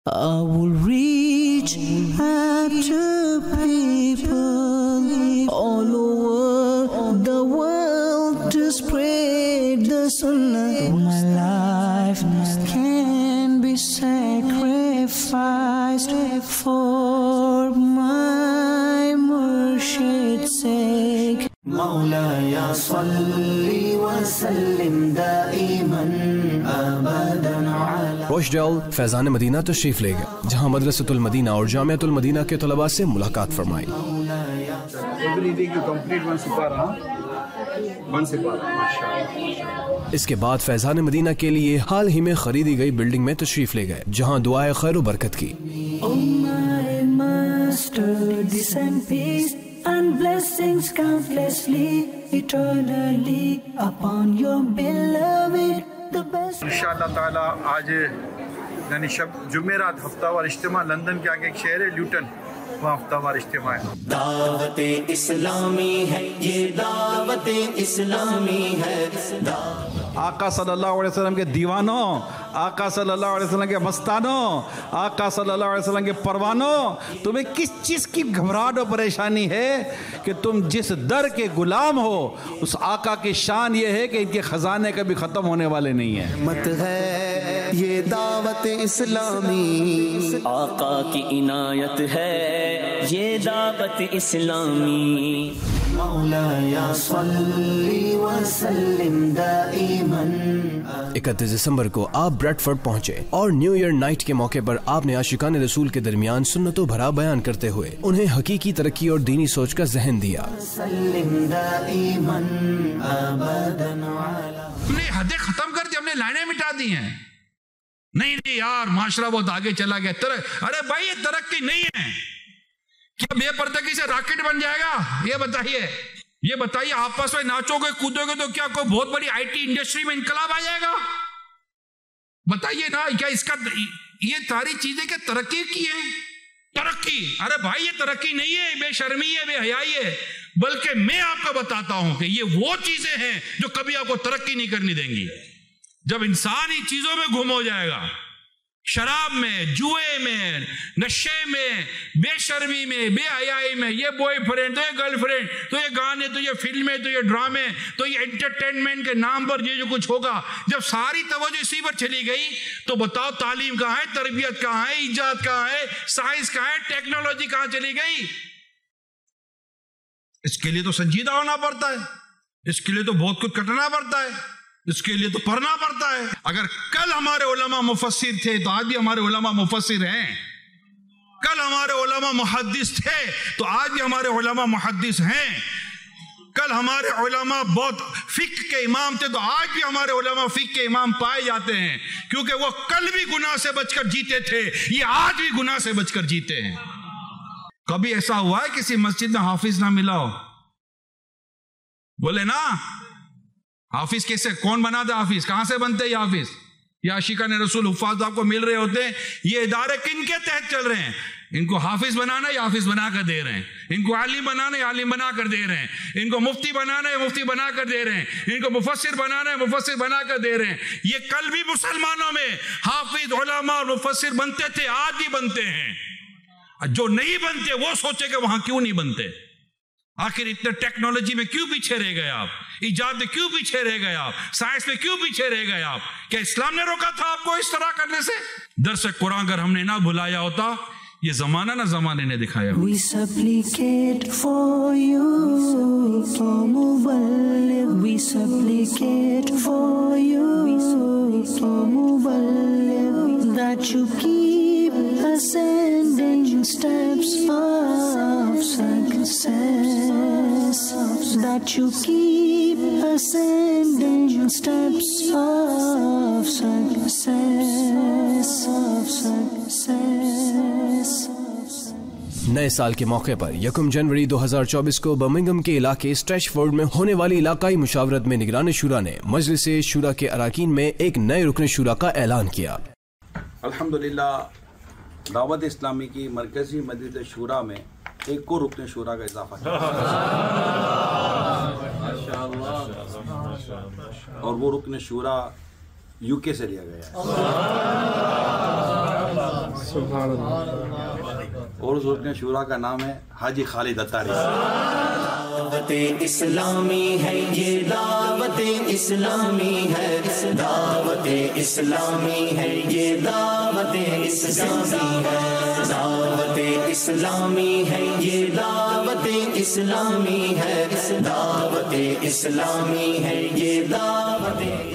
I will reach out to people all over the world to spread the sunnah. My life can be sacrificed for my Murshid's sake. مولاي صل وسلم دائما ابدا على روشڈال فیضان مدینہ تشریف لے گئے، جہاں مدرسۃ المدینہ اور جامعۃ المدینہ کے طلباء سے ملاقات فرمائی۔ اس کے بعد فیضان مدینہ کے لیے حال ہی میں خریدی گئی بلڈنگ میں تشریف لے گئے، جہاں دعائے خیر و برکت کی۔ And blessings countlessly, eternally upon your beloved, the best. انشاءاللہ تعالی آج یعنی شب جمعرات ہفتہ وار اجتماع لندن کے آگے ایک شہر ہے لیوٹن، وہاں ہفتہ وار اجتماع ہے۔ دعوت اسلامی ہے یہ، دعوت اسلامی ہے۔ آقا صلی اللہ علیہ وسلم کے دیوانوں، آقا صلی اللہ علیہ وسلم کے مستانوں، آقا صلی اللہ علیہ وسلم کے پروانوں، تمہیں کس چیز کی گھبراہٹ و پریشانی ہے کہ تم جس در کے غلام ہو؟ اس آقا کی شان یہ ہے کہ ان کے خزانے کبھی ختم ہونے والے نہیں ہیں۔ مت ہے یہ دعوت اسلامی، آقا کی عنایت ہے یہ دعوت اسلامی۔ مولاي صل وسلم دائما۔ 31 دسمبر کو آپ بریڈ فورڈ پہنچے اور نیو ایئر نائٹ کے موقع پر آپ نے عاشقان رسول کے درمیان سنتوں بھرا بیان کرتے ہوئے انہیں حقیقی ترقی اور دینی سوچ کا ذہن دیا۔ ہم نے حدیں ختم کر دی، ہم نے لائنیں مٹا دی ہیں۔ نہیں یار معاشرہ بہت آگے چلا گیا، ارے بھائی یہ ترقی نہیں ہے۔ کیا بے پردگی سے راکٹ بن جائے گا؟ یہ بتائیے آپس میں ناچو گے کودو گے تو کیا کوئی بہت بڑی آئی ٹی انڈسٹری میں انقلاب آ جائے گا؟ بتائیے نا، کیا اس کا یہ ساری چیزیں کیا ترقی کی ہیں؟ ترقی، ارے بھائی یہ ترقی نہیں ہے، بے شرمی ہے، بے حیائی ہے، بلکہ میں آپ کو بتاتا ہوں کہ یہ وہ چیزیں ہیں جو کبھی آپ کو ترقی نہیں کرنی دیں گی۔ جب انسان ان چیزوں میں گم ہو جائے گا، شراب میں، جوئے میں، نشے میں، بے شرمی میں، بے حیائی میں، یہ بوائے فرینڈ تو یہ گرل فرینڈ تو یہ گانے تو یہ فلمیں تو یہ ڈرامے تو یہ انٹرٹینمنٹ کے نام پر یہ جو کچھ ہوگا، جب ساری توجہ اسی پر چلی گئی تو بتاؤ تعلیم کہاں ہے، تربیت کہاں ہے، ایجاد کہاں ہے، سائنس کہاں ہے، ٹیکنالوجی کہاں چلی گئی؟ اس کے لیے تو سنجیدہ ہونا پڑتا ہے، اس کے لیے تو بہت کچھ کٹنا پڑتا ہے، اس کے لیے تو پڑھنا پڑتا ہے۔ اگر کل ہمارے علماء مفسر تھے تو آج بھی ہمارے علماء مفسر ہیں، کل ہمارے علماء محدث تھے تو آج بھی ہمارے علماء محدث ہیں، کل ہمارے علماء بہت فقہ کے امام تھے تو آج بھی ہمارے علماء فقہ کے امام پائے جاتے ہیں، کیونکہ وہ کل بھی گناہ سے بچ کر جیتے تھے، یہ آج بھی گناہ سے بچ کر جیتے ہیں۔ کبھی ایسا ہوا ہے کسی مسجد میں حافظ نہ ملا ہو؟ بولے نا، حافظ کیسے، کون بنا دے حافظ؟ کہاں سے بنتے یہ حافظ؟ یہ عاشقان رسول حفاظ آپ کو مل رہے ہوتے ہیں، یہ ادارے کن کے تحت چل رہے ہیں؟ ان کو حافظ بنانا ہے، حافظ بنا کر دے رہے ہیں، ان کو عالم بنانا ہے، عالم بنا کر دے رہے ہیں، ان کو مفتی بنانا ہے، مفتی بنا کر دے رہے ہیں، ان کو مفسر بنانا ہے، مفسر بنا کر دے رہے ہیں۔ یہ کل بھی مسلمانوں میں حافظ، علماء اور مفسر بنتے تھے، آج بھی بنتے ہیں۔ جو نہیں بنتے وہ سوچے کہ وہاں کیوں نہیں بنتے؟ آخر اتنے ٹیکنالوجی میں کیوں پیچھے رہ گئے آپ؟ ایجاد میں کیوں پیچھے رہ گئے آپ؟ سائنس میں کیوں پیچھے رہ گئے آپ؟ کیا اسلام نے روکا تھا آپ کو اس طرح کرنے سے؟ درس قرآن اگر ہم نے نہ بھلایا ہوتا، یہ زمانہ نہ زمانے نے دکھایا۔ We supplicate for you, Muballigh. We supplicate for you, Muballigh, that you keep ascending steps of success, that you keep ascending steps of success. نئے سال کے موقع پر 1 جنوری 2024 کو برمنگھم کے علاقے اسٹریچ فورڈ میں ہونے والی علاقائی مشاورت میں نگران شورا نے مجلس شورا کے اراکین میں ایک نئے رکن شورا کا اعلان کیا۔ الحمدللہ دعوت اسلامی کی مرکزی مجلس شورا میں ایک کو رکن شورا کا اضافہ کیا اور وہ رکن شورا UK से लिया गया है। और उस रुकन शूरा का नाम है हाजी खालिद अत्तारी। दावत इस्लामी है ये, दावत इस्लामी है, दावत इस्लामी है ये, दावत इस्लामी है, दावत इस्लामी है ये, दावत इस्लामी है, दावत इस्लामी है ये, दावत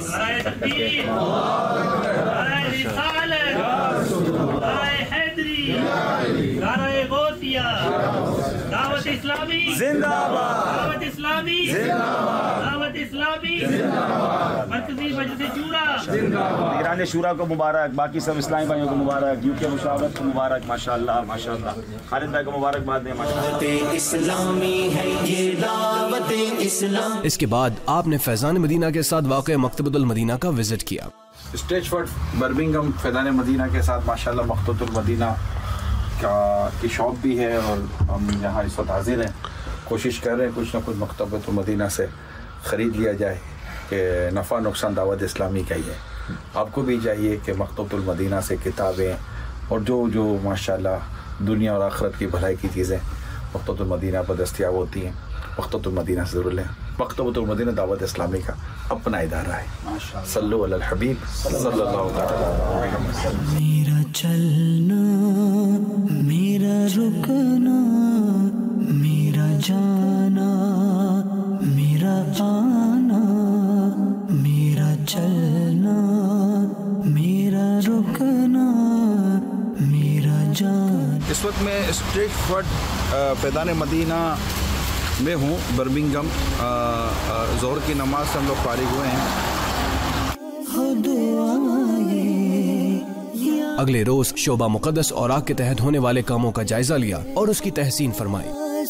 दावत इस्लामी जिंदाबाद, दावत इस्लामी जिंदाबाद, दावत इस्लामी जिंदाबाद, मरकजी मजलिस शूरा जिंदाबाद, निगरान शूरा को मुबारक, बाकी सब इस्लामी भाइयों को मुबारक, यूके मुशावरत को मुबारक, माशाअल्लाह माशाअल्लाह, खालिद भाई को मुबारकबाद दें माशाअल्लाह। इस्लामी है ये, दावत इस्लाम। इसके बाद आपने फैजान मदीना के साथ वाक़ मकतबतुल मदीना का विजिट किया। स्ट्रेचफोर्ड बर्मिंघम फैज़ान मदीना के साथ माशाअल्लाह मकतबतुल मदीना की शॉप भी है और हम यहाँ इस वक्त हाजिर हैं। कोशिश कर रहे हैं कुछ ना कुछ मकतबतुल मदीना से ख़रीद लिया जाए कि नफ़ा नुकसान दावत इस्लामी का ही है। आपको भी चाहिए कि मकतबतुल मदीना से किताबें और जो माशाअल्लाह दुनिया और आखिरत की भलाई की चीज़ें मकतबतुल मदीना पर दस्तियाब होती हैं, मकतबतुल मदीना से ज़रूर लें। मकतबतुल मदीना दावत इस्लामी का अपना इदारा है। सल्लु अलल हबीब सल्लल्लाहु अलैहि वसल्लम। मेरा चलना, मेरा रुकना, मेरा जाना, मेरा आना, मेरा चलना, मेरा रुकना, मेरा जाना। इस वक्त मैं स्ट्रेचफोर्ड फैज़ान मदीना में हूँ बर्मिंघम। ज़ोहर की नमाज से हम लोग फारिग हुए हैं। अगले रोज शोबा मुकद्दस औराक के तहत होने वाले कामों का जायजा लिया और उसकी तहसीन फरमाई।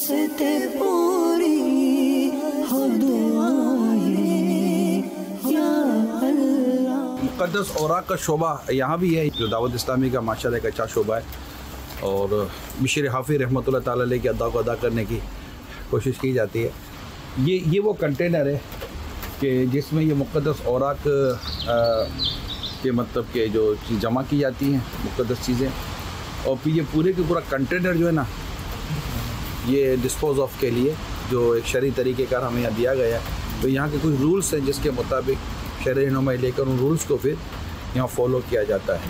मुकद्दस औराक का शोबा यहाँ भी है, जो दावत इस्लामी का माशाअल्लाह एक अच्छा शोबा है और बिशर हाफिज़ रहमतुल्लाह ताला अलैह की अदा को अदा करने की कोशिश की जाती है। ये वो कंटेनर है कि जिसमें ये मुक़द्दस औराक के मतलब के जो चीज़ जमा की जाती हैं, मुक़द्दस चीज़ें, और फिर ये पूरे के पूरा कंटेनर जो है ना, ये डिस्पोज ऑफ के लिए जो एक शरई तरीक़ेकार हमें यहाँ दिया गया है। तो यहाँ के कुछ रूल्स हैं जिसके मुताबिक शरई रहनुमाई लेकर उन रूल्स को फिर यहाँ फॉलो किया जाता है।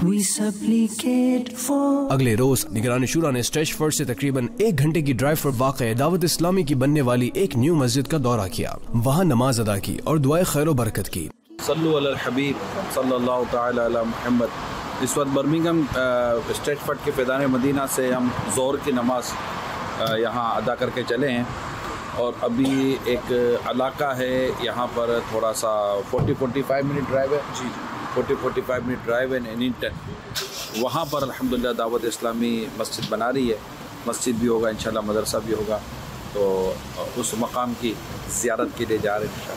अगले रोज निगरान शूरा ने स्ट्रेचफोर्ड से तकरीबन 1 घंटे की ड्राइव पर वाक़ दावत इस्लामी की बनने वाली एक न्यू मस्जिद का दौरा किया। वहाँ नमाज अदा की और दुआए खैर बरकत की। सल्लु अलल हबीब सल्लल्लाहु तआला अला मुहम्मद। इस वक्त बर्मिंघम स्ट्रेचफोर्ड के फैज़ान मदीना से हम ज़ोहर की नमाज यहाँ अदा करके चले हैं और अभी एक इलाका है यहाँ पर थोड़ा सा 40-45 मिनट ड्राइव है जी, 40-45 मिनट ड्राइव है नीटन। वहाँ पर अल्हम्दुलिल्लाह दावत इस्लामी मस्जिद बना रही है। मस्जिद भी होगा इंशाल्लाह, मदरसा भी होगा, तो उस मकाम की ज़ियारत के लिए जा रहे हैं।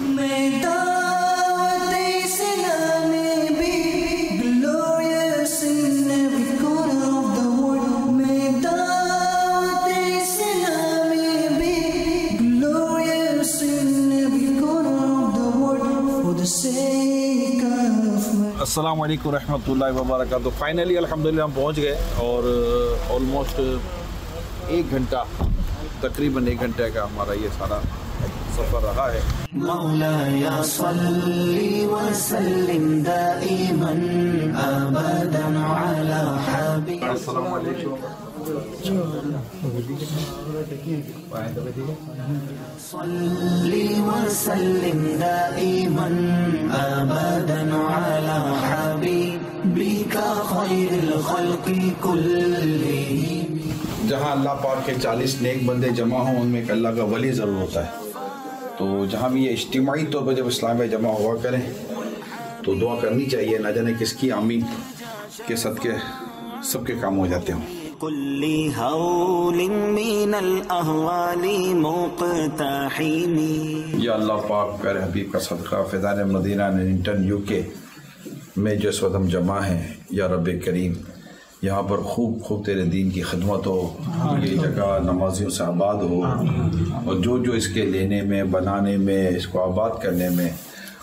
अस्सलामु अलैकुम रहमतुल्लाहि व बरकातुहू। फाइनली अल्हम्दुलिल्लाह हम पहुँच गए और ऑलमोस्ट 1 घंटा, तकरीबन 1 घंटे का हमारा ये सारा सफ़र रहा है। मौलाया सल्ली व सल्लिम दाइमन अबदन अला हबीब। अस्सलामु अलैकुम। सल्ली व सल्लिम दाइमन अबदन अला हबीबिका खैरुल खल्क़ि कुल्लिहिम। जहाँ अल्लाह पाक के 40 नेक बंदे जमा हों, उनमें एक अल्लाह का वली ज़रूर होता है। तो जहाँ भी ये इज्तिमाई तौर पर जब इस्लाम में जमा हुआ करें तो दुआ करनी चाहिए, ना जाने किसकी आमीन के सदके सबके काम हो जाते हों। कुल्ली हौलिन मिनल अहवाली मुक़ताहिमी। या अल्लाह पाक प्यारे हबीब का सदका फैज़ान मदीना नीटन UK में जो इस वक्त हम जमा हैं, या रब करीम यहाँ पर खूब तेरे दीन की खिदमत हो, ये जगह नमाजियों से आबाद हो, और जो इसके लेने में, बनाने में, इसको आबाद करने में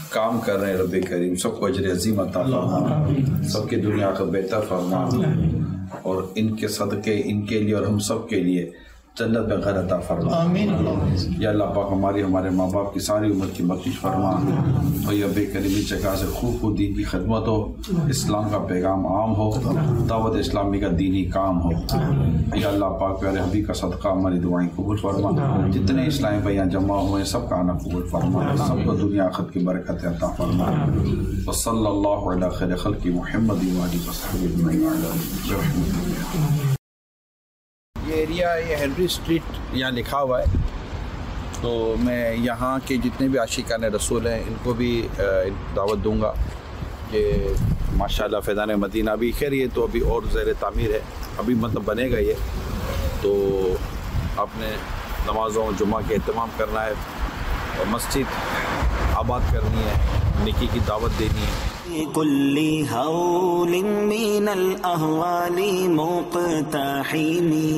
काम कर रहे हैं रब करीम सबको अजर अजीम अता फरमा, सबकी दुनिया को बेहतर फरमा और इनके सदक़े इनके लिए और हम सब के लिए जन्नत में घर अता फरमा। या अल्लाह पाक हमारे माँ बाप की सारी उम्र की बख्शिश फरमा और या बेकरीमी जगह से खूब दीन की खिदमत हो, इस्लाम का पैगाम आम हो, दावत इस्लामी का दीनी काम हो। या अल्लाह पाक प्यारे हबीब का सदका हमारी दुआएं कबूल फरमा, जितने इस्लामी भाई यहाँ जमा हुए हैं सबका आना कबूल फरमा, सबको दुनिया आखिरत की बरकत अता फरमा। सल्लल्लाहु अलैहि खैर खल्क़ि मुहम्मद व आलिहि वसहबिहि अजमईन। ये एरिया ये हेनरी स्ट्रीट यहाँ लिखा हुआ है, तो मैं यहाँ के जितने भी आशिकान रसूल हैं इनको भी दावत दूंगा कि माशाल्लाह फैज़ान मदीना भी खैर ये तो अभी और ज़ेर तामीर है, अभी मतलब बनेगा ये, तो आपने नमाज़ों जुमा के एहतमाम करना है और मस्जिद आबाद करनी है, निकी की दावत देनी है। कुल्ली हौलिन मिनल अहवाली मुक़ताहिनी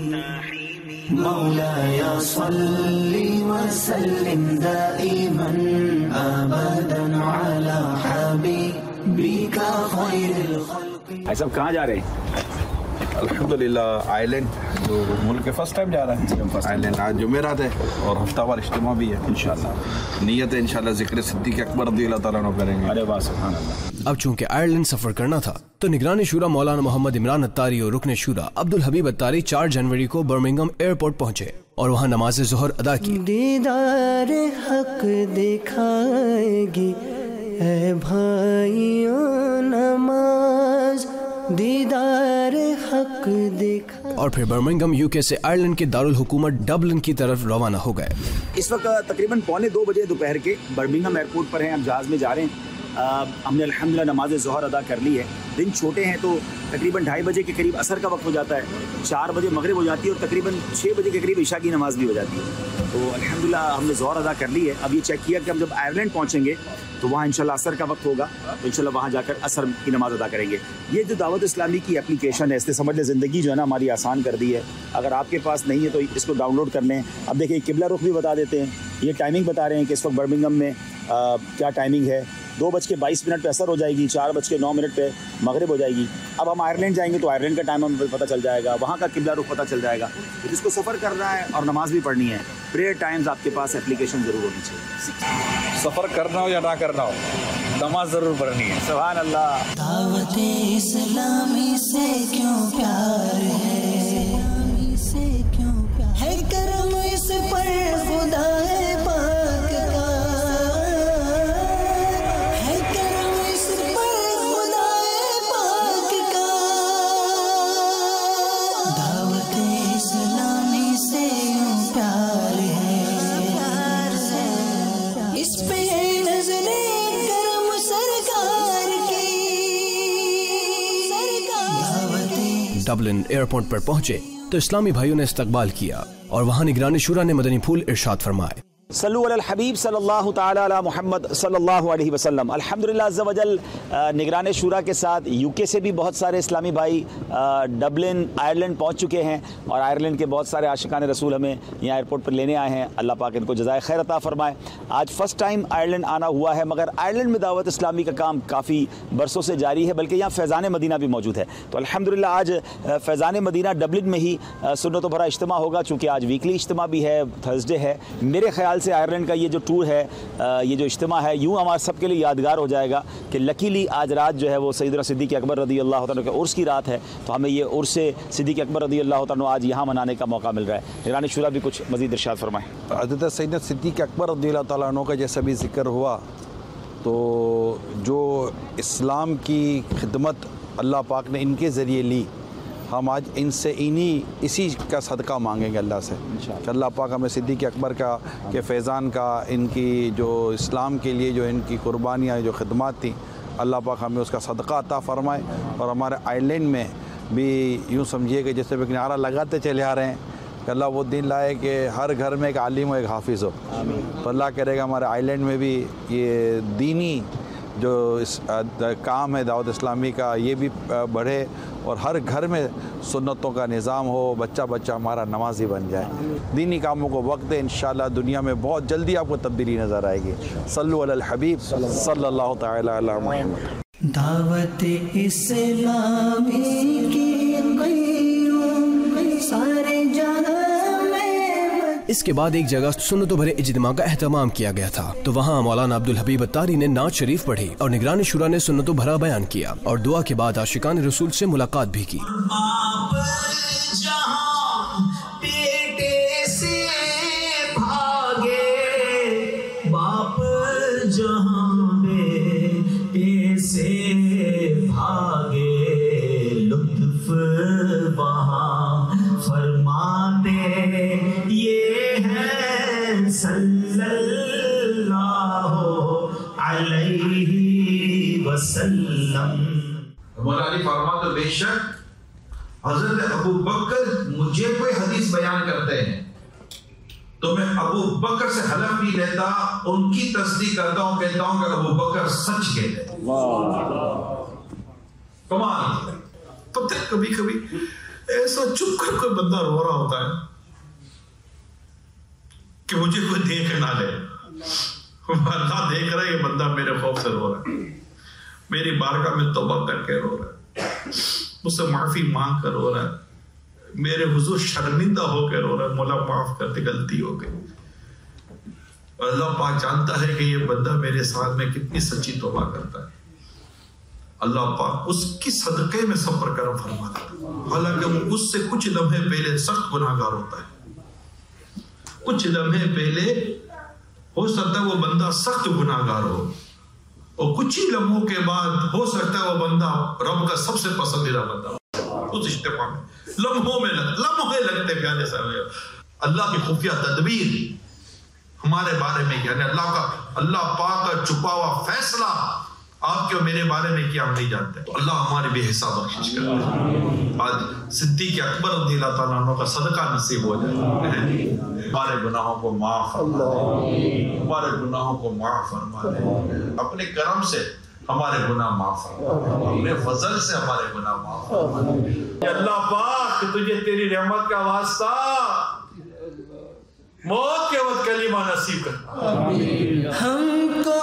मौलाया सल्ली व सल्लिम दाइमन अबदन अला हबीबिका खैरिल खल्क़ि। भाई साहब कहाँ जा रहे हैं? अल्हम्दुलिल्लाह आइलैंड, जो मुल्क के फर्स्ट टाइम जा रहा है आइलैंड। आज जुमेरात है और हफ्तावार इज्तिमा भी है, इंशाल्लाह नियत है इंशाल्लाह ज़िक्र सिद्दीक़ अकबर रज़ियल्लाहु तआला अन्हु करेंगे। अरे वाह सुभान अल्लाह। अब चूंकि आयरलैंड सफर करना था तो निगरान शुरा मौलाना मोहम्मद इमरान अत्तारी और रुकन शुरा अब्दुल हबीब अत्तारी 4 जनवरी को बर्मिंघम एयरपोर्ट पहुंचे और वहां नमाज ज़ोहर अदा की। दीदार हक दिखाएगी ऐ भाइयों नमाज, दीदार हक दिखा। और फिर बर्मिंघम यूके से आयरलैंड के दारुल हुकूमत डबलिन की तरफ रवाना हो गए। इस वक्त तकरीबन 2:45 बजे दोपहर के बर्मिंघम एयरपोर्ट पर हैं, हम जहाज़ में जा रहे हैं। हमने अल्हम्दुलिल्लाह नमाज ज़ोहर अदा कर ली है। दिन छोटे हैं तो तकरीबन 2:30 बजे के करीब असर का वक्त हो जाता है, 4 बजे मगरिब हो जाती है और तकरीबन 6 बजे के करीब इशा की नमाज़ भी हो जाती है। तो अल्हम्दुलिल्लाह हमने ज़ोहर अदा कर ली है। अब ये चेक किया कि हम जब आयरलैंड पहुँचेंगे तो वहाँ इंशाल्लाह असर का वक्त होगा, तो इंशाल्लाह वहाँ जाकर असर की नमाज़ अदा करेंगे। ये जो दावत इस्लामी की एप्लीकेशन है, इससे समझ लें ज़िंदगी जो है ना हमारी आसान कर दी है। अगर आपके पास नहीं है तो इसको डाउनलोड कर लें। अब देखिए किबला रुख भी बता देते हैं, ये टाइमिंग बता रहे हैं कि इस वक्त बर्मिंघम में क्या टाइमिंग है। 2:22 पे असर हो जाएगी, 4:09 पे मगरिब हो जाएगी। अब हम आयरलैंड जाएंगे तो आयरलैंड का टाइम हमें पता चल जाएगा, वहाँ का किबला रुख पता चल जाएगा। तो जिसको सफ़र करना है और नमाज़ भी पढ़नी है, प्रेयर टाइम्स आपके पास एप्लीकेशन ज़रूर होनी चाहिए। सफ़र करना हो या ना करना हो, नमाज ज़रूर पढ़नी है। सुभान अल्लाह। दावत इस्लामी से क्यों प्यार है, है करम इस पर खुदा पाक का, है करम इस पर खुदा पाक का। दावत इस्लामी से यूं प्यार है, इस पे नजरे करम सरकार की। डबलिन एयरपोर्ट पर पहुंचे तो इस्लामी भाइयों ने इस्तकबाल किया और वहाँ निगरान शुरा ने मदनी फूल इरशाद फरमाए। सल्लु अलल हबीब सल्लल्लाहु ताला अला मुहम्मद सल्लल्लाहु अलैहि वसल्लम। अल्हम्दुलिल्लाह अज़्ज़ा वजल निगरान शुरा के साथ यूके से भी बहुत सारे इस्लामी भाई डबलिन आयरलैंड पहुंच चुके हैं और आयरलैंड के बहुत सारे आशिकान रसूल हमें यहाँ एयरपोर्ट पर लेने आए हैं। अल्लाह पाक इनको जज़ाए खैर अता फरमाए। आज फ़र्स्ट टाइम आयरलैंड आना हुआ है, मगर आयरलैंड में दावत इस्लामी का काम काफ़ी बरसों से जारी है, बल्कि यहाँ फैज़ान मदीना भी मौजूद है। तो अल्हम्दुलिल्लाह आज फैज़ान मदीना डबलिन में ही सुन्नत भरा इज्तिमा होगा, चूँकि आज वीकली इज्तिमा भी है, थर्सडे है। मेरे ख्याल से आयरलैंड का ये जो टूर है, ये जो इज्तिमा है, यूँ हमारे सबके लिए यादगार हो जाएगा कि लकीली आज रात जो है वो सैयदना सिद्दीक़ अकबर रज़ियल्लाहु तआला के उर्स की रात है, तो हमें ये उर्स सिद्दीक़ अकबर रज़ियल्लाहु तआला आज यहाँ मनाने का मौका मिल रहा है। निगरान शुरा भी कुछ मज़ीद इरशाद फरमाएँ। हज़रत सैयदना सिद्दीक़ अकबर रज़ियल्लाहु तआला अन्हु का जैसा भी ज़िक्र हुआ, तो जो इस्लाम की खिदमत अल्लाह पाक ने इनके ज़रिए ली, हम आज इनसे इसी का सदका मांगेंगे अल्लाह से कि अल्लाह पाक हमें सिद्दीक़ अकबर का के फैज़ान का, इनकी जो इस्लाम के लिए जो इनकी कुर्बानियाँ जो खिदमत थी, अल्लाह पाक हमें उसका सदका अता फ़रमाए। और हमारे आइलैंड में भी यूँ समझिए कि जैसे भी नारा लगाते चले आ रहे हैं कि अल्लाह वो दिन लाए कि हर घर में एक आलिम और एक हाफिज़ हो। तो अल्लाह करेगा हमारे आइलैंड में भी ये दीनी جو اس کام ہے دعوت اسلامی کا یہ بھی بڑھے اور ہر گھر میں سنتوں کا نظام ہو، بچہ بچہ ہمارا نمازی بن جائے. دینی کاموں کو وقت دے، انشاءاللہ دنیا میں بہت جلدی آپ کو تبدیلی نظر آئے گی. صلو علی الحبیب صلی اللہ تعالی علی محمد. دعوت اسلامی کی قیوم سارے جہاں. اس کے بعد ایک جگہ سنتوں بھرے اجتماع کا اہتمام کیا گیا تھا، تو وہاں مولانا عبدالحبیب اتاری نے نعت شریف پڑھی اور نگران شورا نے سنتوں بھرا بیان کیا اور دعا کے بعد عاشقان رسول سے ملاقات بھی کی. مولا علی فرماتے بے شک حضرت ابو بکر مجھے کوئی حدیث بیان کرتے ہیں تو میں ابو بکر سے حلف نہیں لیتا، ان کی تصدیق کرتا ہوں، کہتا ہوں کہ ابو بکر سچ کہتے ہیں. کمال. پتہ ہے کبھی کبھی ایسا چپ کر کوئی بندہ رو رہا ہوتا ہے کہ مجھے کوئی دیکھ نہ لے. اللہ دیکھ رہا ہے یہ بندہ میرے خوف سے رو رہا ہے، میری بارگاہ میں توبہ کر کے رو رہا ہے، مجھ سے معافی مانگ کر رو رہا ہے، میرے حضور شرمندہ ہو کے رو رہا ہے، مولا معاف کر دے غلطی ہو گئی. اور اللہ پاک جانتا ہے کہ یہ بندہ میرے ساتھ میں کتنی سچی توبہ کرتا ہے. اللہ پاک اس کی صدقے میں سب پر کرم فرما دیتا ہے، حالانکہ وہ اس سے کچھ لمحے پہلے سخت گناہگار ہوتا ہے. کچھ لمحے پہلے ہو سکتا ہے وہ بندہ سخت گناہگار ہو، اور کچھ ہی لمحوں کے بعد ہو سکتا ہے وہ بندہ رب کا سب سے پسندیدہ بندہ ہو. اس اجتماع میں لمحے لگتے پیارے صاحب. اللہ کی خفیہ تدبیر ہمارے بارے میں، یعنی اللہ پاک کا چھپا ہوا فیصلہ آپ کے اور میرے بارے میں کیا ہم نہیں جانتے. اللہ ہمارے بے حساب بخشش کرے. آج صدیق اکبر رضی اللہ تعالیٰ عنہ کا صدقہ نصیب ہو جائے. ہمارے گناہوں کو معاف فرما دے، ہمارے گناہوں کو معاف فرما دے. اپنے کرم سے ہمارے گناہ معاف فرما دے، اپنے فضل سے ہمارے گناہ معاف فرما دے. اللہ پاک تجھے تیری رحمت کا واسطہ موت کے وقت کلمہ نصیب کر. ہم کو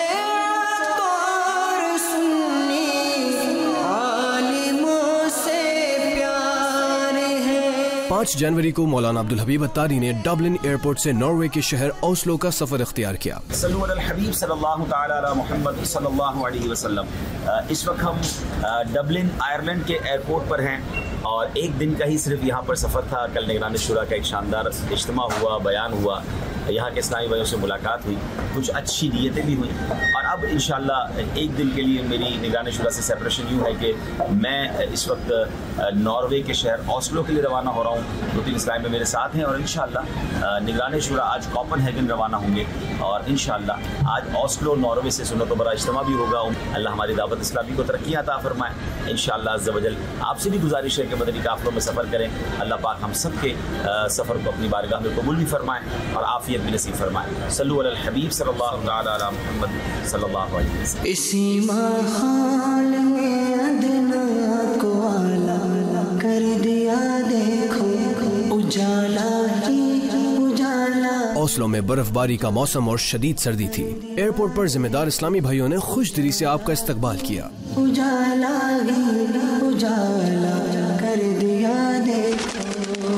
5 جنوری کو مولانا عبدالحبیب اتاری نے ڈبلن ایئرپورٹ سے ناروے کے شہر اوسلو کا سفر اختیار کیا. صلو علی الحبیب صلی اللہ تعالی علی محمد صلی اللہ علیہ وسلم. اس وقت ہم ڈبلن آئرلینڈ کے ایئرپورٹ پر ہیں اور ایک دن کا ہی صرف یہاں پر سفر تھا. کل نگران شورا کا ایک شاندار اجتماع ہوا، بیان ہوا، یہاں کے اسلامی بھائیوں سے ملاقات ہوئی، کچھ اچھی نیتیں بھی ہوئیں. اور اب انشاءاللہ ایک دن کے لیے میری نگران شورا سے سیپریشن یوں ہے کہ میں اس وقت ناروے کے شہر اوسلو کے لیے روانہ ہو رہا ہوں. 2-3 اسلامی میں میرے ساتھ ہیں اور انشاءاللہ نگران شورا آج کوپن ہیگن روانہ ہوں گے اور انشاءاللہ آج اوسلو ناروے سے سنت و برا اجتماع بھی ہوگا. اللہ ہماری دعوت اسلامی کو ترقی عطا فرمائے انشاءاللہ عز و جل. آپ سے بھی گزارش ہے کہ مدنی قافلوں میں سفر کریں. اللہ پاک ہم سب کے سفر کو اپنی بارگاہ میں قبول بھی فرمائے اور عافیت بھی نصیب فرمائے. صلو علی الحبیب صلی اللہ تعالی علی محمد صلی اللہ علیہ وسلم. اسی محال میں ادنا کو اعلیٰ کر دیا دیکھو اجالا ہی اجالا. اوسلو میں برف باری کا موسم اور شدید سردی تھی. ایئرپورٹ پر ذمہ دار اسلامی بھائیوں نے خوش دلی سے آپ کا استقبال کیا. اجالا ہی اجالا کر دیا دیکھو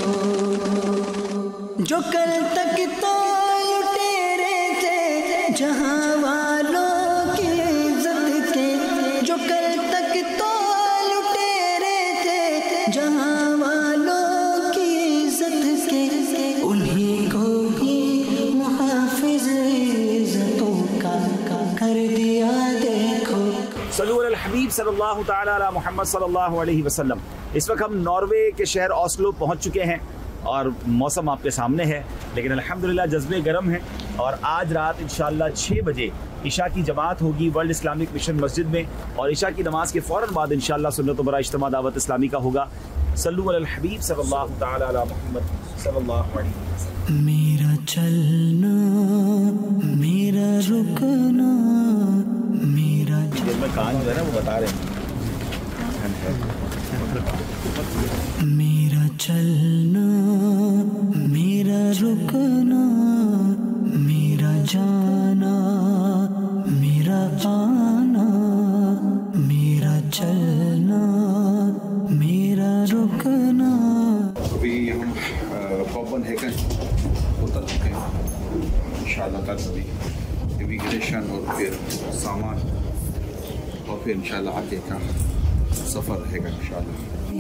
جو کل تک تو لٹیرے تھے جہاں والوں کی عزت کے، جو کل تک تو لٹیرے تھے جہاں والوں کی عزت کے، انہیں کو ہی محافظ عزتوں کا کر دیا دیکھو. صلو علی الحبیب صلی اللہ تعالی علی محمد صلی اللہ علیہ وسلم. اس وقت ہم ناروے کے شہر اوسلو پہنچ چکے ہیں اور موسم آپ کے سامنے ہے، لیکن الحمدللہ جذبے گرم ہیں. اور آج رات انشاءاللہ 6 بجے عشاء کی جماعت ہوگی ورلڈ اسلامک مشن مسجد میں اور عشاء کی نماز کے فوراً بعد انشاءاللہ سنت و برا اجتماع دعوت اسلامی کا ہوگا. صلو علی الحبیب صلی اللہ تعالی علی محمد صلی اللہ علیہ وسلم. میرا چلنا میرا رکنا میرا دل میں کان جو ہے نا وہ بتا رہے ہیں. میرا چلنا میرا رکنا میرا جانا میرا آنا میرا چلنا میرا رکنا. ابھی ہم کوپن ہیگن اتر چکے ہیں انشاءاللہ تعالی. ابھی امیگریشن اور پھر سامان اور پھر انشاءاللہ آگے کا سفر رہے گا انشاءاللہ.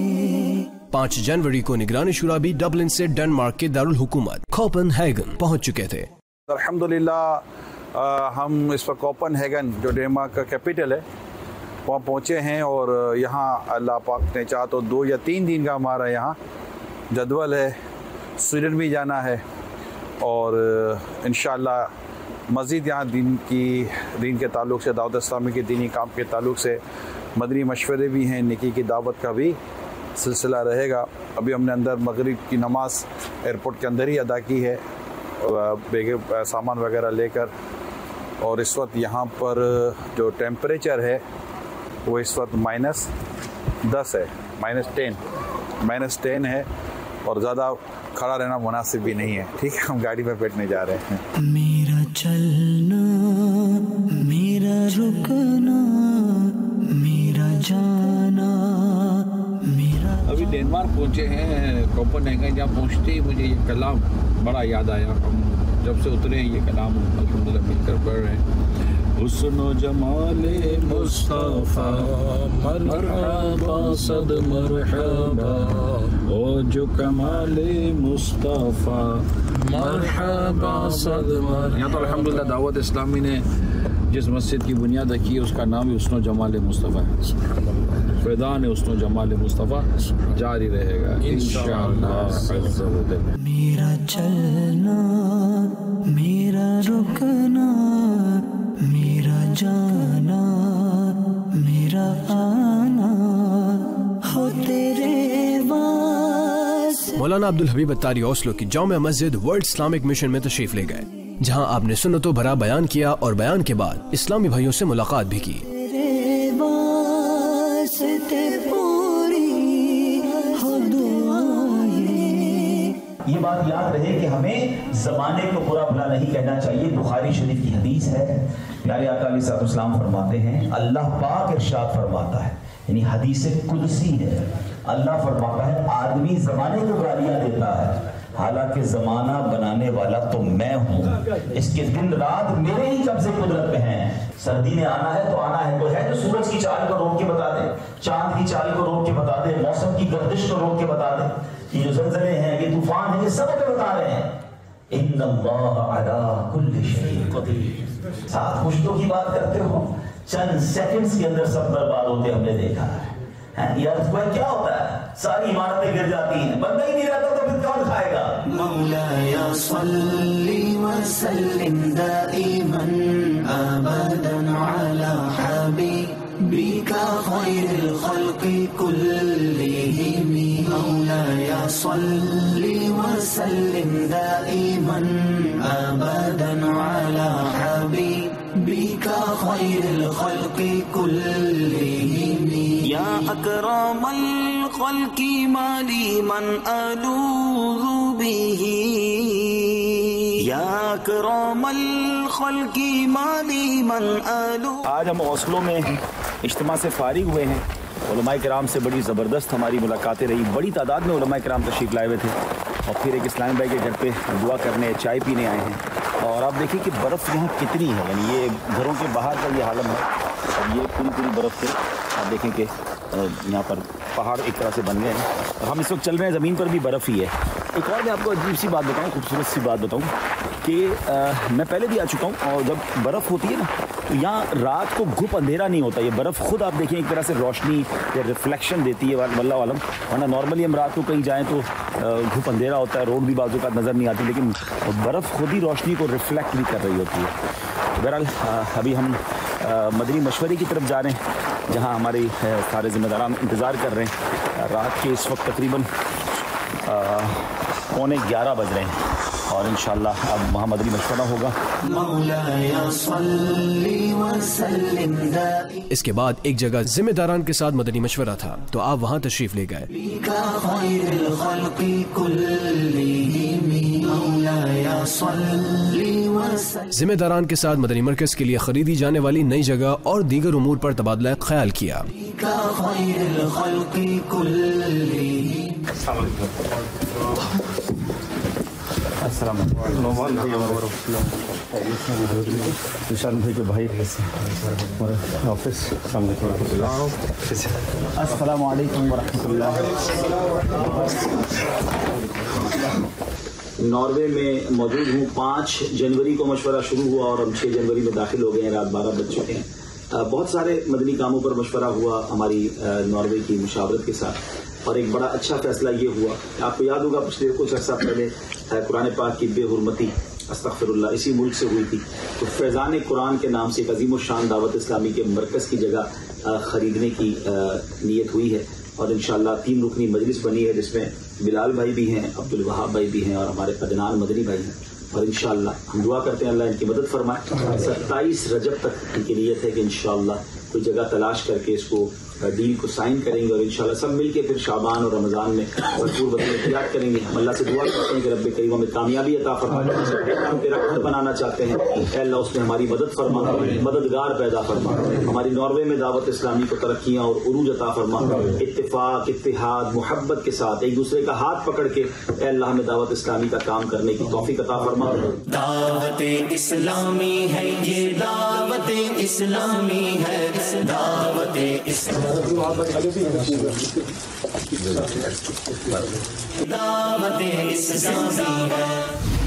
5 جنوری کو نگران شورا بھی ڈبلن سے ڈنمارک کے دارالحکومت کوپن ہیگن پہنچ چکے تھے. الحمدللہ ہم اس پر کوپن ہیگن جو ڈنمارک کا کیپٹل ہے وہاں پہنچے ہیں، اور یہاں اللہ پاک نے چاہا تو 2 یا 3 دن کا ہمارا یہاں جدول ہے. سویڈن بھی جانا ہے، اور انشاءاللہ مزید یہاں دین کے تعلق سے، دعوت اسلامی کے دینی کام کے تعلق سے مدنی مشورے بھی ہیں، نکی کی دعوت کا بھی سلسلہ رہے گا. ابھی ہم نے اندر مغرب کی نماز ایئرپورٹ کے اندر ہی ادا کی ہے سامان وغیرہ لے کر. اور اس وقت یہاں پر جو ٹیمپریچر ہے وہ اس وقت -10 ہے، -10 ہے، اور زیادہ کھڑا رہنا مناسب بھی نہیں ہے. ٹھیک ہے، ہم گاڑی میں بیٹھنے جا رہے ہیں. میرا چلنا میرا رکنا میرا جانا میرا. ابھی ڈنمارک پہنچے ہیں کوپن ہیگن. جہاں پہنچتے ہی مجھے یہ کلام بڑا یاد آیا. ہم جب سے اترے ہیں یہ کلام الحمدللہ مل کر پڑھ رہے ہیں. حسن و جمال مصطفیٰ مرحبا صد مرحبا، او جو کمال مصطفیٰ مرحبا صد مرحبا. یہاں تو الحمدللہ دعوت اسلامی نے جس مسجد کی بنیاد رکھی ہے اس کا نام ہی حسن و جمال مصطفیٰ ہے. فیضان حسن و جمال مصطفیٰ جاری رہے گا انشاءاللہ عز و جل. میرا چلنا میرا رکنا میرا جانا میرا آنا ہو تیرے واسطے. مولانا عبدالحبیب اتاری اوسلو کی Jama Masjid world Islamic mission میں تشریف لے گئے، جہاں آپ نے سنت و بھرا بیان کیا اور بیان کے بعد اسلامی بھائیوں سے ملاقات بھی کی. تیرے واسطے پوری ہو دعائیں. یہ بات یاد رہے کہ ہمیں زمانے کو برا بھلا نہیں کہنا چاہیے. بخاری شریف کی حدیث ہے، پیارے آقا علیہ السلام فرماتے ہیں، اللہ پاک ارشاد فرماتا ہے، یعنی حدیث قدسی ہے، اللہ فرماتا ہے آدمی زمانے کو گالیاں دیتا ہے حالانکہ زمانہ بنانے والا تو میں ہوں. اس کے دن رات میرے ہی قبضے قدرت میں ہیں. سردی نے آنا ہے تو آنا ہے، کوئی ہے جو سورج کی چال کو روک کے بتا دے، چاند کی چال کو روک کے بتا دے، موسم کی گردش کو روک کے بتا دے. یہ جو زلزلے ہیں، یہ طوفان ہیں، یہ سب ہمیں بتا رہے ہیں ان اللہ علی کل شیء قدیر. ساتھ خوشیوں کی بات کرتے ہو، چند سیکنڈز کے اندر سب برباد ہوتے ہم نے دیکھا ہے. یہ ارتھکویک کیا ہوتا ہے؟ ساری عمارتیں گر جاتی ہیں، بندہ ہی نہیں رہتا تو پھر کون کھائے گا؟ مولایا صلی وسلم دائما ابدا علی حبیبک خیر الخلق كلهم. مولایا صلی وسلم دائما ابدا علی حبیبک خیر الخلق كلهم. یا اکرم الخلق مالی من الوذ به. یا اکرم الخلق مالی من الوذ. آج ہم اوسلو میں اجتماع سے فارغ ہوئے ہیں. علماء کرام سے بڑی زبردست ہماری ملاقاتیں رہی. بڑی تعداد میں علماء کرام تشریف لائے ہوئے تھے، اور پھر ایک اسلام بھائی کے گھر پہ دعا کرنے، چائے پینے آئے ہیں. اور آپ دیکھیں کہ برف یہاں کتنی ہے، یعنی یہ گھروں کے باہر کا یہ حالم ہے، اور یہ پوری برف سے آپ دیکھیں کہ یہاں پر پہاڑ ایک طرح سے بن گئے ہیں، اور ہم اس وقت چل رہے ہیں زمین پر بھی برف ہی ہے. ایک اور میں آپ کو عجیب سی بات بتاؤں، خوبصورت سی بات بتاؤں کہ میں پہلے بھی آ چکا ہوں، اور جب برف ہوتی ہے نا تو یہاں رات کو گھپ اندھیرا نہیں ہوتا. یہ برف خود آپ دیکھیں ایک طرح سے روشنی یا ریفلیکشن دیتی ہے واللہ عالم. ورنہ نارملی ہم رات کو کہیں جائیں تو گھپ اندھیرا ہوتا ہے، روڈ بھی بعض اوقات نظر نہیں آتی، لیکن برف خود ہی روشنی کو ریفلیکٹ بھی کر رہی ہوتی ہے. بہرحال ابھی ہم مدنی مشورے کی طرف جا رہے ہیں، جہاں ہمارے سارے ذمہ داران انتظار کر رہے ہیں. رات کے اس وقت تقریباً 11:15 بج رہے ہیں. اور انشاءاللہ اب وہاں مدنی مشورہ ہوگا. اس کے بعد ایک جگہ ذمہ داران کے ساتھ مدنی مشورہ تھا تو آپ وہاں تشریف لے گئے. ذمہ داران کے ساتھ مدنی مرکز کے لیے خریدی جانے والی نئی جگہ اور دیگر امور پر تبادلہ خیال کیا. السلام علیکم. نشان بھائی کے بھائی آفس. السلام علیکم ورحمۃ اللہ. ناروے میں موجود ہوں. 5 جنوری کو مشورہ شروع ہوا اور ہم 6 جنوری میں داخل ہو گئے ہیں. رات 12 بج چکے ہیں. بہت سارے مدنی کاموں پر مشورہ ہوا ہماری ناروے کی مشاورت کے ساتھ اور ایک بڑا اچھا فیصلہ یہ ہوا. آپ کو یاد ہوگا پچھلے کچھ عرصہ پہلے قرآن پاک کی بے حرمتی استغفر اللہ اسی ملک سے ہوئی تھی. تو فیضان قرآن کے نام سے ایک عظیم الشان دعوت اسلامی کے مرکز کی جگہ خریدنے کی نیت ہوئی ہے اور انشاءاللہ 3 رکنی مجلس بنی ہے جس میں بلال بھائی بھی ہیں, عبدالوہاب بھائی بھی ہیں اور ہمارے عدنان مدنی بھائی ہیں. اور انشاءاللہ ہم دعا کرتے ہیں اللہ ان کی مدد فرمائے. 27 رجب تک ان کی نیت ہے کہ انشاءاللہ کوئی جگہ تلاش کر کے اس کو ڈیل کو سائن کریں گے اور انشاءاللہ سب مل کے پھر شعبان اور رمضان میں بھرپور وصیت کریں گے. ہم اللہ سے دعا کرتے ہیں کہ رب کریم ہمیں کامیابی عطا فرمائے. ہم تیرا گھر بنانا چاہتے ہیں, اے اللہ اس میں ہماری مدد فرما, مددگار پیدا فرما. ہماری ناروے میں دعوت اسلامی کو ترقیاں اور عروج عطا فرما. اتفاق, اتحاد, محبت کے ساتھ ایک دوسرے کا ہاتھ پکڑ کے اے اللہ ہمیں دعوت اسلامی کا کام کرنے کی توفیق عطا فرما. دعوت اسلامی ہے یہ, دعوت اسلامی ہے, دعوت اسلامی دعوت اسلامی ہے.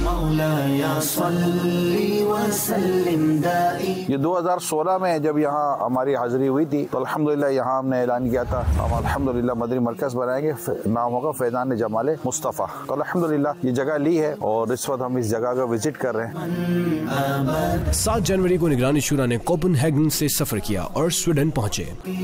یہ 2016 میں جب یہاں ہماری حاضری ہوئی تھی تو الحمدللہ یہاں ہم نے اعلان کیا تھا ہم الحمدللہ مدنی مرکز بنائیں گے, نام ہوگا فیضان جمال مصطفیٰ. تو الحمدللہ یہ جگہ لی ہے اور اس وقت ہم اس جگہ کا وزٹ کر رہے ہیں. 7 جنوری کو نگرانی شورا نے کوپن ہیگن سے سفر کیا اور سویڈن پہنچے.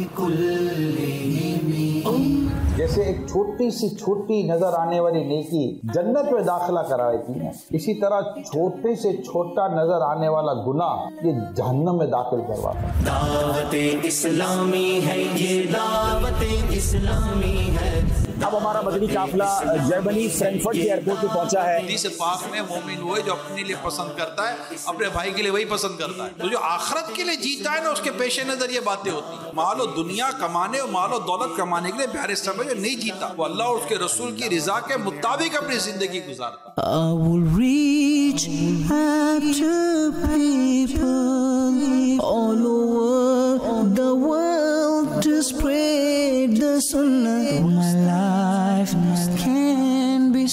جیسے ایک چھوٹی نظر آنے والی نیکی جنت میں داخلہ کرا دیتی ہے, اسی طرح چھوٹے سے چھوٹا نظر آنے والا گناہ یہ جہنم میں داخل کرواتا ہے. دعوت اسلامی ہے یہ, دعوت اسلامی ہے. اب ہمارا مدنی قافلہ جرمنی فرینکفرٹ کے ایئرپورٹ پہ پہنچا ہے. حدیث پاک میں مومن وہ ہے جو اپنے لیے پسند کرتا ہے, اپنے بھائی کے لیے وہی پسند کرتا ہے. تو جو آخرت کے لیے جیتا ہے نا اس کے پیش نظر یہ باتیں ہوتی ہیں. مال و دنیا کمانے اور مال و دولت کمانے کے لیے پیارے سمجھ نہیں جیتا, وہ اللہ اور اس کے رسول کی رضا کے مطابق اپنی زندگی گزارتا. I will reach out to people all over the world to spread the sunnah. My life can be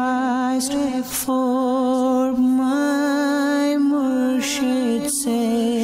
sacrificed for my Murshid's sake.